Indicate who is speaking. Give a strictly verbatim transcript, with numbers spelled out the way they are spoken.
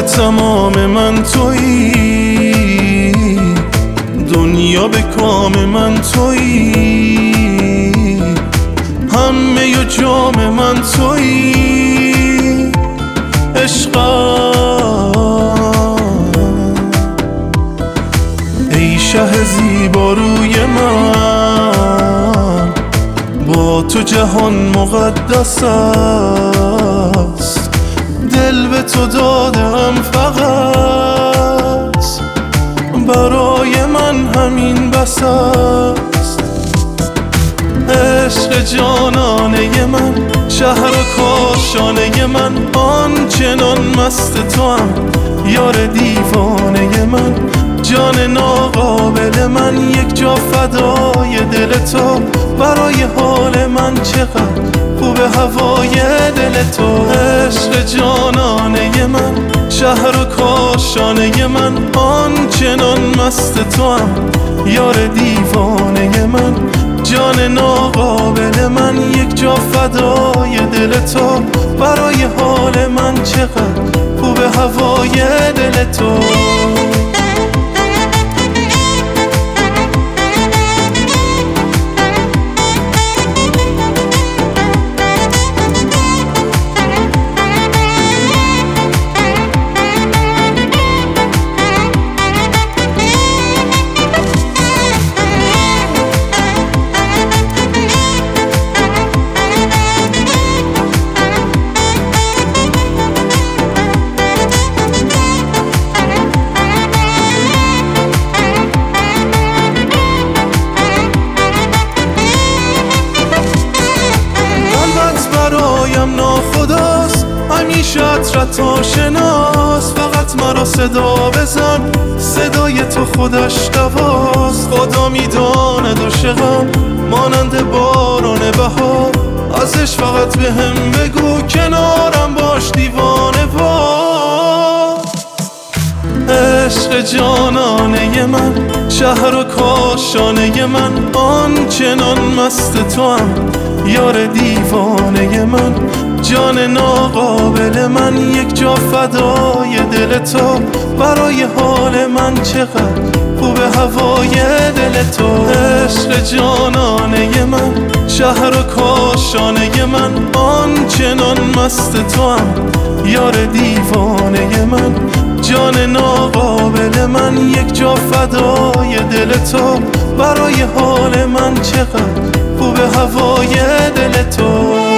Speaker 1: تمام من تویی، دنیا به کام من تویی، همه ی جام من تویی. عشقم ای شه زیبا روی من، با تو جهان مقدس است، دل به تو دادم فقط، برای من همین بس است. عشق جانانه من، شهر و کاشانه من، آنچنان مست تو هم یار دیوانه من. جان ناقابل من، یک جا فدای دل تو، برای حال من چقدر خوب هوای دل تو. عشق جانانه من، شهر و کاشانه من، آنچنان مست تو هم یار دیوانه من. جان ناقابل من، یک جا فدای دل تو، برای حال من چقدر خوب هوای دل تو. ناخداست همیشه عطرت آشناست، فقط مرا صدا بزن، صدای تو خودش دواست. خدا میداند عاشقم مانند باران بهار، ازش فقط به هم بگو کنارم باش دیوانه وار. عشق جانانه من، شهر و کاشانه من، آنچنان مست تو هم یار دیوانه من. جان ناقابل من، یک جا فدای دل تو، برای حال من چقدر خوب هوای دل تو. عشق جانانه من، شهر و کاشانه من، آنچنان مست تو هم یار دیوانه من. جان ناقابل من، یک جا فدای دل تو، برای حال من چقدر خوب هوای دل تو.